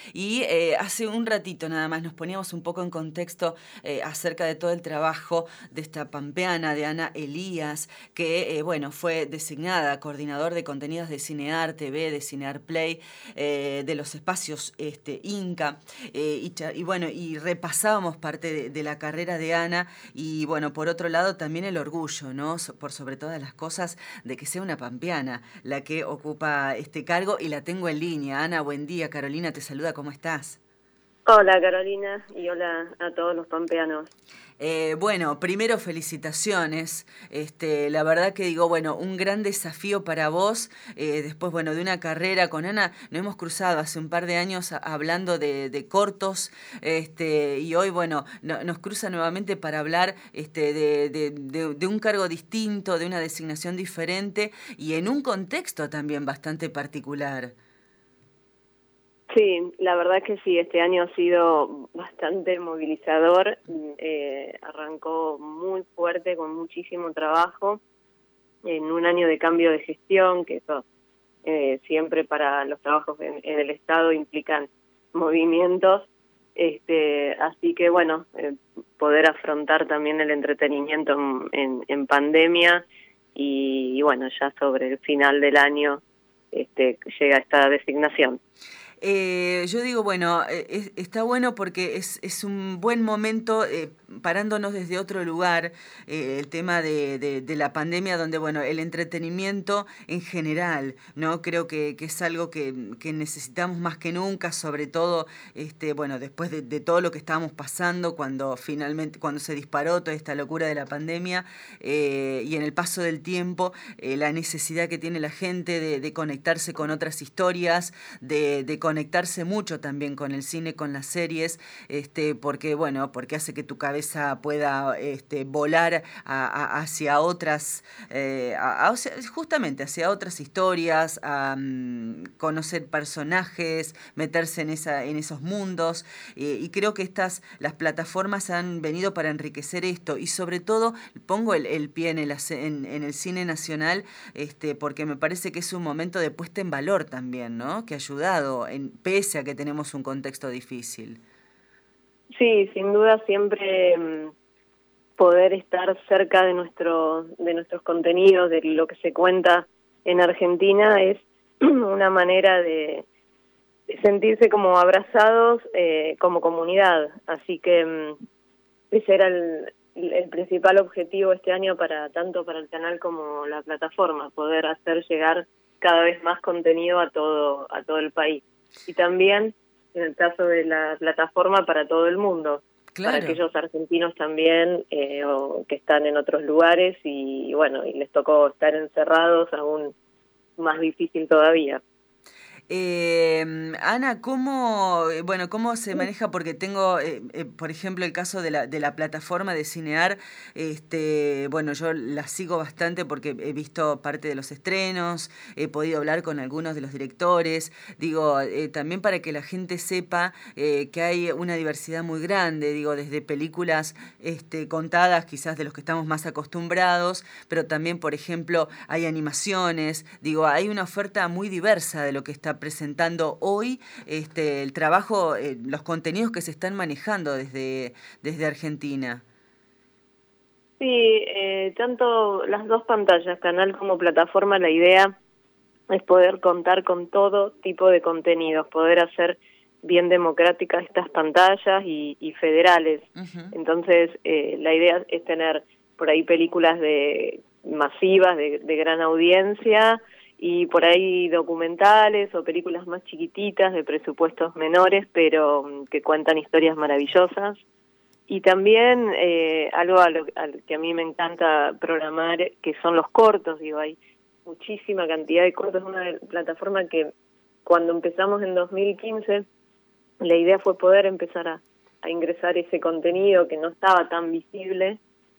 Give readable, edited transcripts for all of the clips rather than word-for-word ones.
Y hace un ratito nada más nos poníamos un poco en contexto acerca de todo el trabajo de esta pampeana, de Ana Elías, que bueno, fue designada coordinador de contenidos de Cinear TV, de Cinear Play, de los espacios Inca, y bueno, y repasábamos parte de la carrera de Ana, y bueno, por otro lado también el orgullo, ¿no? Por sobre todas las cosas, de que sea una pampeana la que ocupa este cargo, y la tengo en línea. Ana, buen día. Carolina te saluda, ¿cómo estás? Hola Carolina y hola a todos los pampeanos. Bueno, primero felicitaciones. La verdad que digo, bueno, un gran desafío para vos. Después, bueno, de una carrera con Ana, nos hemos cruzado hace un par de años hablando de cortos, y hoy, bueno, nos cruza nuevamente para hablar de un cargo distinto, de una designación diferente y en un contexto también bastante particular. Sí, la verdad que sí, este año ha sido bastante movilizador, arrancó muy fuerte con muchísimo trabajo, en un año de cambio de gestión, que eso siempre para los trabajos en el Estado implican movimientos, así que bueno, poder afrontar también el entretenimiento en pandemia y bueno, ya sobre el final del año llega esta designación. Yo digo, bueno, está bueno porque es un buen momento, parándonos desde otro lugar, el tema de la pandemia, donde, bueno, el entretenimiento en general, ¿no? Creo que es algo que necesitamos más que nunca, sobre todo, bueno, después de todo lo que estábamos pasando, cuando se disparó toda esta locura de la pandemia, y en el paso del tiempo, la necesidad que tiene la gente de conectarse con otras historias, de conectarse mucho también con el cine, con las series, porque, bueno, porque hace que tu cabeza pueda volar hacia otras, o sea, justamente hacia otras historias, a conocer personajes, meterse en esos mundos, y creo que las plataformas han venido para enriquecer esto, y sobre todo pongo el pie en el cine nacional, porque me parece que es un momento de puesta en valor también, ¿no? Que ha ayudado, pese a que tenemos un contexto difícil. Sí, sin duda siempre poder estar cerca de nuestros contenidos, de lo que se cuenta en Argentina es una manera de sentirse como abrazados como comunidad. Así que ese era el principal objetivo este año para tanto para el canal como la plataforma, poder hacer llegar cada vez más contenido a todo el país. Y también, en el caso de la plataforma, para todo el mundo, para Claro. aquellos argentinos también o que están en otros lugares y bueno, y les tocó estar encerrados, aún más difícil todavía. Ana, bueno, cómo se maneja? Porque tengo, por ejemplo, el caso de la plataforma de Cinear, bueno, yo la sigo bastante porque he visto parte de los estrenos, he podido hablar con algunos de los directores, digo, también para que la gente sepa que hay una diversidad muy grande, digo, desde películas contadas, quizás de los que estamos más acostumbrados, pero también, por ejemplo, hay animaciones, digo, hay una oferta muy diversa de lo que está presentando hoy el trabajo, los contenidos que se están manejando desde Argentina. Sí, tanto las dos pantallas, canal como plataforma, la idea es poder contar con todo tipo de contenidos, poder hacer bien democráticas estas pantallas y federales. Ujú. Entonces, la idea es tener por ahí películas masivas, de gran audiencia, y por ahí documentales o películas más chiquititas, de presupuestos menores, pero que cuentan historias maravillosas. Y también algo al que a mí me encanta programar, que son los cortos, digo, hay muchísima cantidad de cortos. Es una plataforma que cuando empezamos en 2015, la idea fue poder empezar a ingresar ese contenido que no estaba tan visible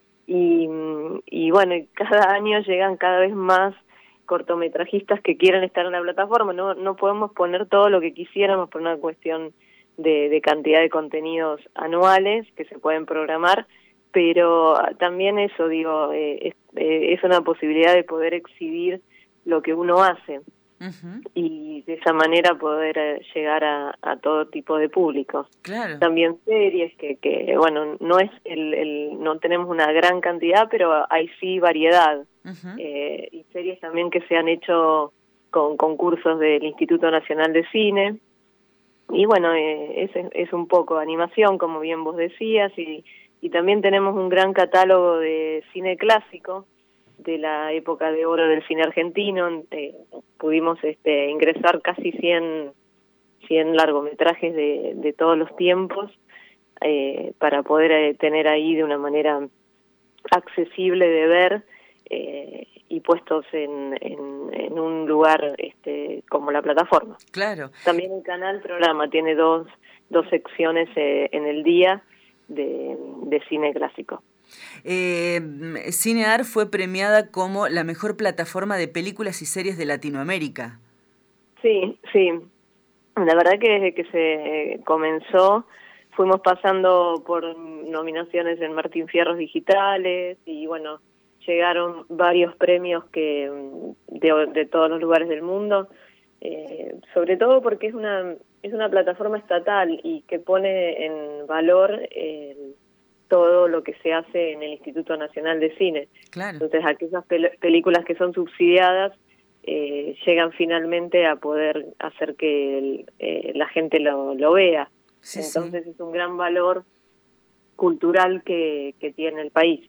y bueno, cada año llegan cada vez más cortometrajistas que quieren estar en la plataforma. No podemos poner todo lo que quisiéramos por una cuestión de cantidad de contenidos anuales que se pueden programar, pero también eso, digo, es una posibilidad de poder exhibir lo que uno hace. Ujú. y de esa manera poder llegar a todo tipo de público. Claro. También series que bueno, no es no tenemos una gran cantidad, pero hay sí variedad. Ujú. Y series también que se han hecho con concursos del Instituto Nacional de Cine. Y bueno, es un poco animación, como bien vos decías, y también tenemos un gran catálogo de cine clásico de la época de oro del cine argentino. Pudimos ingresar casi 100 largometrajes de todos los tiempos, para poder tener ahí de una manera accesible de ver, y puestos en un lugar como la plataforma. Claro. También el canal programa tiene dos secciones en el día de cine clásico. Cinear fue premiada como la mejor plataforma de películas y series de Latinoamérica. Sí, sí. La verdad que desde que se comenzó fuimos pasando por nominaciones en Martín Fierros Digitales y bueno, llegaron varios premios que de todos los lugares del mundo, sobre todo porque es una plataforma estatal y que pone en valor todo lo que se hace en el Instituto Nacional de Cine. Claro. Entonces aquellas películas que son subsidiadas llegan finalmente a poder hacer que la gente lo vea. Sí, Entonces sí. es un gran valor cultural que tiene el país.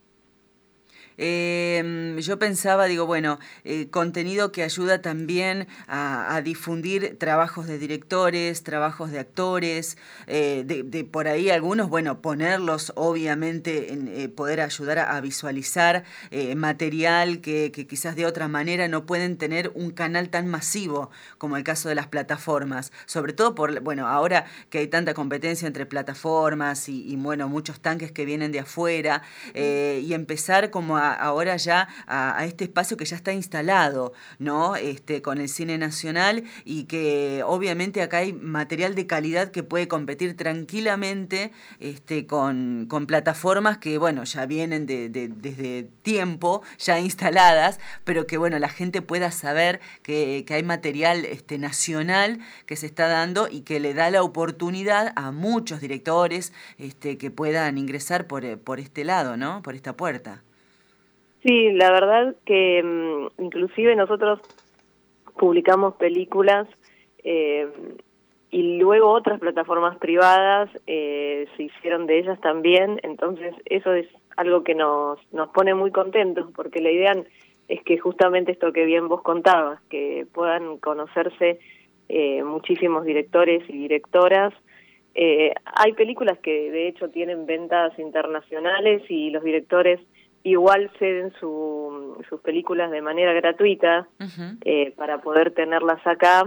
Yo pensaba, digo, bueno, contenido que ayuda también a difundir trabajos de directores, trabajos de actores, de por ahí algunos, bueno, ponerlos obviamente en poder ayudar a visualizar material que quizás de otra manera no pueden tener un canal tan masivo como el caso de las plataformas, sobre todo por, bueno, ahora que hay tanta competencia entre plataformas y bueno, muchos tanques que vienen de afuera, y empezar como ahora ya a este espacio que ya está instalado, ¿no? Con el cine nacional y que obviamente acá hay material de calidad que puede competir tranquilamente con plataformas que, bueno, ya vienen desde tiempo, ya instaladas, pero que, bueno, la gente pueda saber que hay material nacional que se está dando y que le da la oportunidad a muchos directores que puedan ingresar por este lado, ¿no? Por esta puerta. Sí, la verdad que inclusive nosotros publicamos películas, eh, y luego otras plataformas privadas se hicieron de ellas también, entonces eso es algo que nos pone muy contentos, porque la idea es que justamente esto que bien vos contabas, que puedan conocerse muchísimos directores y directoras. Hay películas que de hecho tienen ventas internacionales y los directores igual ceden sus películas de manera gratuita, Uh-huh. para poder tenerlas acá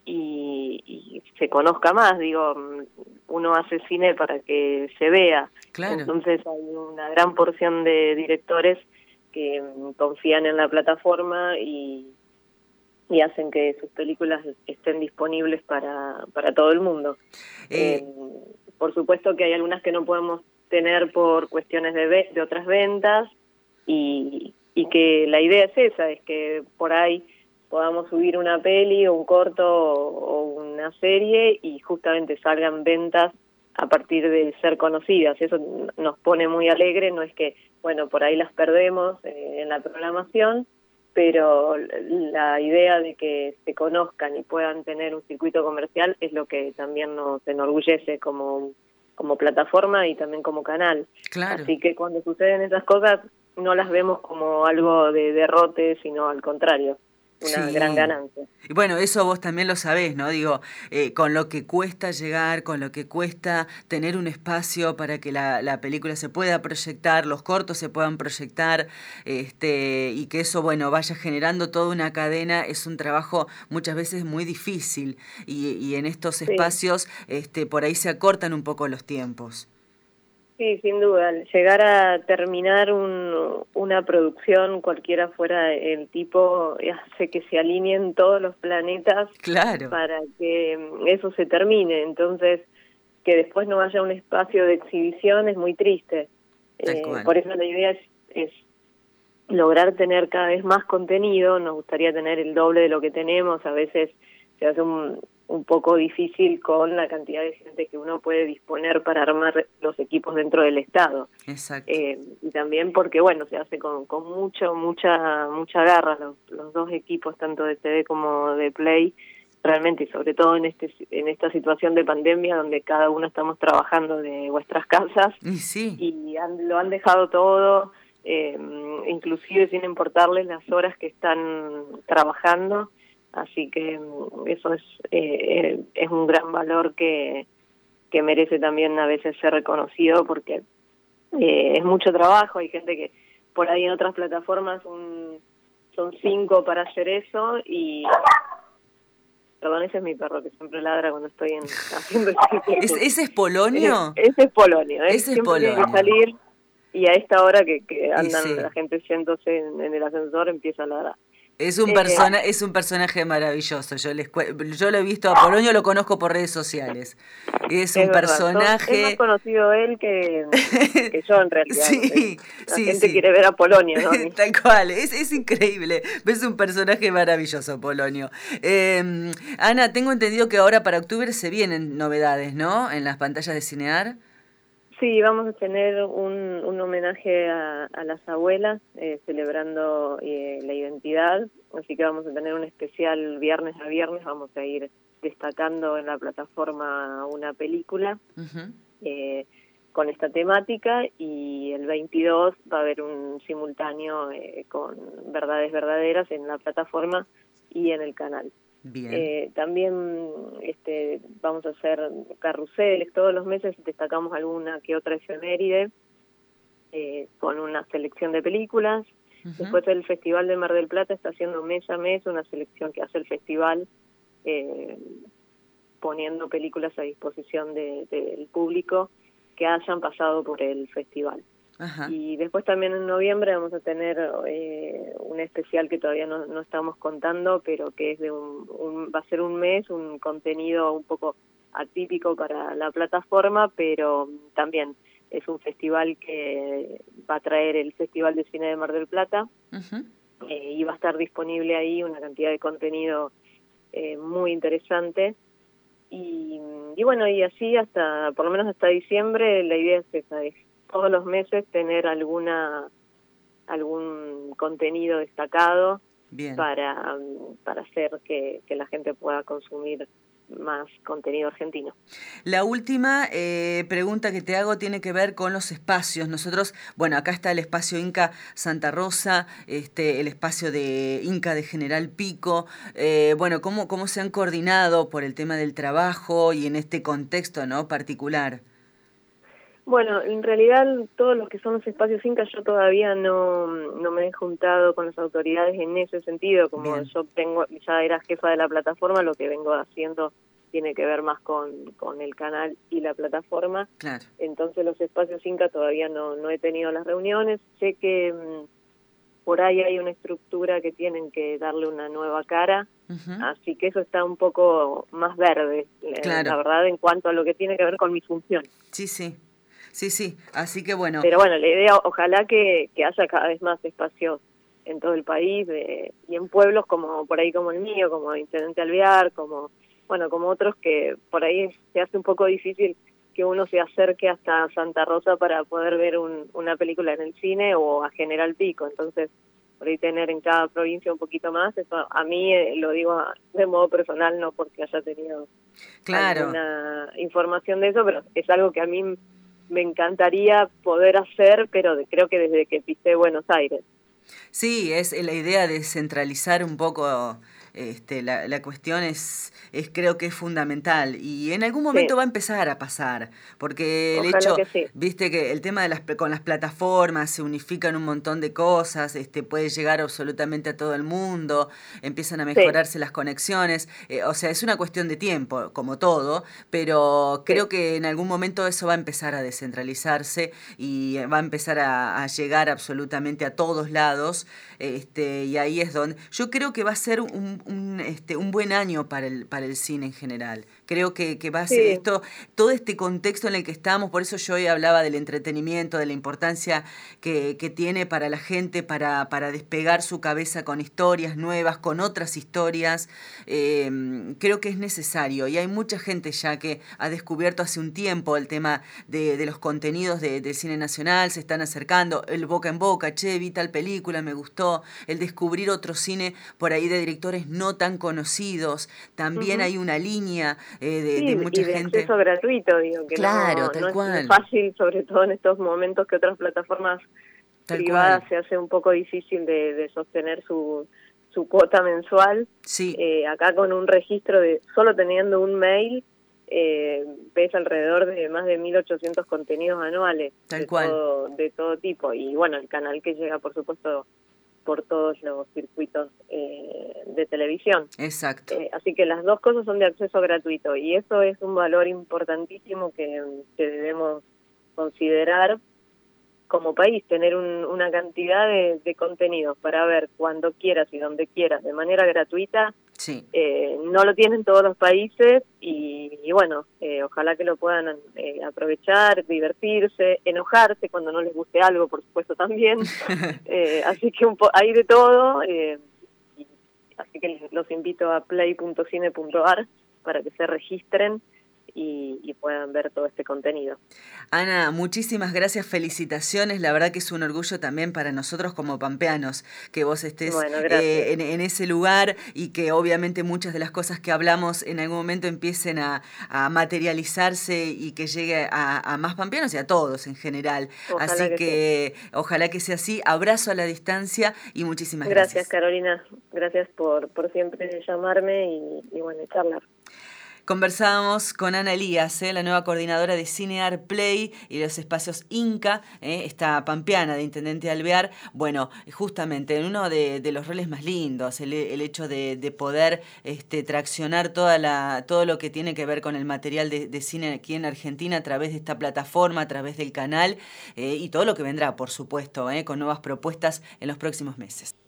y se conozca más. Digo, uno hace cine para que se vea. Claro. Entonces hay una gran porción de directores que confían en la plataforma y hacen que sus películas estén disponibles para todo el mundo. Por supuesto que hay algunas que no podemos tener por cuestiones de otras ventas, y que la idea es esa, es que por ahí podamos subir una peli o un corto o una serie y justamente salgan ventas a partir de ser conocidas. Eso nos pone muy alegre, no es que, bueno, por ahí las perdemos en la programación, pero la idea de que se conozcan y puedan tener un circuito comercial es lo que también nos enorgullece como plataforma y también como canal. Claro. Así que cuando suceden esas cosas no las vemos como algo de derrote, sino al contrario, una gran ganancia. Y bueno, eso vos también lo sabés, ¿no? Digo, con lo que cuesta llegar, con lo que cuesta tener un espacio para que la película se pueda proyectar, los cortos se puedan proyectar, y que eso, bueno, vaya generando toda una cadena, es un trabajo muchas veces muy difícil y en estos espacios por ahí se acortan un poco los tiempos. Sí, sin duda. Llegar a terminar una producción, cualquiera fuera el tipo, hace que se alineen todos los planetas. Claro. Para que eso se termine. Entonces, que después no haya un espacio de exhibición es muy triste. Tal cual. Por eso la idea es lograr tener cada vez más contenido. Nos gustaría tener el doble de lo que tenemos. A veces se hace un poco difícil con la cantidad de gente que uno puede disponer para armar los equipos dentro del Estado. Exacto. Y también porque, bueno, se hace con mucha garra los dos equipos, tanto de TV como de Play, realmente, y sobre todo en esta situación de pandemia donde cada uno estamos trabajando de vuestras casas. Y sí. Y lo han dejado todo, inclusive sin importarles las horas que están trabajando. Así que eso es un gran valor que merece también a veces ser reconocido, porque es mucho trabajo. Hay gente que por ahí en otras plataformas son 5 para hacer eso y... Perdón, ese es mi perro que siempre ladra cuando estoy haciendo ¿Ese es Polonio? Ese es Polonio. Ese es siempre Polonio. tiene que salir y a esta hora que andan sí. la gente yéndose en el ascensor empieza a ladrar. Es un personaje maravilloso. Yo lo he visto a Polonio, lo conozco por redes sociales. Es un personaje... Es más conocido él que yo, en realidad. Sí, la gente quiere ver a Polonio, ¿no? Tal cual, es increíble. Es un personaje maravilloso, Polonio. Ana, tengo entendido que ahora para octubre se vienen novedades, ¿no? En las pantallas de Cinear. Sí, vamos a tener un homenaje a las abuelas, celebrando la identidad, así que vamos a tener un especial viernes a viernes. Vamos a ir destacando en la plataforma una película con esta temática, y el 22 va a haber un simultáneo con Verdades Verdaderas en la plataforma y en el canal. Bien. También vamos a hacer carruseles. Todos los meses destacamos alguna que otra efeméride con una selección de películas. Después el Festival de Mar del Plata está haciendo mes a mes una selección que hace el festival, poniendo películas a disposición del público que hayan pasado por el festival. Ajá. Y después también en noviembre vamos a tener un especial que todavía no estamos contando, pero que es va a ser un mes, un contenido un poco atípico para la plataforma, pero también es un festival que va a traer el Festival de Cine de Mar del Plata. Y va a estar disponible ahí una cantidad de contenido muy interesante. Y bueno, y así por lo menos hasta diciembre, la idea es esa, es todos los meses tener algún contenido destacado. Bien. para hacer que la gente pueda consumir más contenido argentino. La última pregunta que te hago tiene que ver con los espacios. Nosotros, bueno, acá está el espacio Inca Santa Rosa, el espacio de Inca de General Pico. Bueno, ¿cómo se han coordinado por el tema del trabajo y en este contexto, ¿no?, particular? Bueno, en realidad todos los que son los espacios Inca, yo todavía no me he juntado con las autoridades en ese sentido. Como Bien. Yo ya era jefa de la plataforma, lo que vengo haciendo tiene que ver más con el canal y la plataforma. Claro. Entonces los espacios Inca todavía no he tenido las reuniones. Sé que por ahí hay una estructura que tienen que darle una nueva cara, así que eso está un poco más verde, claro. La verdad, en cuanto a lo que tiene que ver con mi función. Sí, sí. Sí, así que bueno. Pero bueno, la idea, ojalá que haya cada vez más espacios en todo el país, y en pueblos como por ahí como el mío, como Intendente Alvear, como otros que por ahí se hace un poco difícil que uno se acerque hasta Santa Rosa para poder ver una película en el cine, o a General Pico. Entonces, por ahí tener en cada provincia un poquito más, eso a mí lo digo de modo personal, no porque haya tenido alguna información de eso, pero es algo que a mí me encantaría poder hacer, pero creo que desde que pisé Buenos Aires. Sí, es la idea de centralizar un poco, la cuestión creo que es fundamental, y en algún momento va a empezar a pasar, porque el hecho, viste que el tema con las plataformas se unifican un montón de cosas, puede llegar absolutamente a todo el mundo, empiezan a mejorarse las conexiones, o sea, es una cuestión de tiempo, como todo, pero creo que en algún momento eso va a empezar a descentralizarse y va a empezar a llegar absolutamente a todos lados, y ahí es donde yo creo que va a ser un un buen año para el cine en general. Creo que va a ser Sí. esto, todo este contexto en el que estamos, por eso yo hoy hablaba del entretenimiento, de la importancia que tiene para la gente, para despegar su cabeza con historias nuevas, con otras historias. Creo que es necesario y hay mucha gente ya que ha descubierto hace un tiempo el tema de los contenidos del cine nacional, se están acercando, el boca en boca, che, vi tal película, me gustó, el descubrir otro cine por ahí de directores no tan conocidos, también Ujú. hay una línea Sí, de mucha y de gente. acceso gratuito, digo, que Claro, no tal no es cual, fácil, sobre todo en estos momentos que otras plataformas tal privadas cual. se hace un poco difícil de sostener su cuota mensual. Sí, Acá con un registro solo teniendo un mail, ves alrededor de más de 1.800 contenidos anuales tal cual. de todo tipo. Y bueno, el canal que llega, por supuesto, por todos los circuitos de televisión. Exacto. Así que las dos cosas son de acceso gratuito y eso es un valor importantísimo que debemos considerar como país, tener una cantidad de contenidos para ver cuando quieras y donde quieras de manera gratuita. Sí. No lo tienen todos los países y bueno, ojalá que lo puedan aprovechar, divertirse, enojarse cuando no les guste algo, por supuesto también. Así que hay de todo. Así que los invito a play.cine.ar para que se registren y puedan ver todo este contenido. Ana, muchísimas gracias, felicitaciones. La verdad que es un orgullo también para nosotros como pampeanos que vos estés Bueno, gracias. en ese lugar y que obviamente muchas de las cosas que hablamos en algún momento empiecen a materializarse y que llegue a más pampeanos y a todos en general. Ojalá Así que sí. que ojalá que sea así. Abrazo a la distancia y muchísimas Gracias, gracias. Carolina. Gracias por siempre llamarme y bueno, charlar. Conversábamos con Ana Elías, la nueva coordinadora de Cinear Play y los espacios Inca, esta pampeana de Intendente Alvear. Bueno, justamente en uno de los roles más lindos, el hecho de poder traccionar todo lo que tiene que ver con el material de cine aquí en Argentina a través de esta plataforma, a través del canal y todo lo que vendrá, por supuesto, con nuevas propuestas en los próximos meses.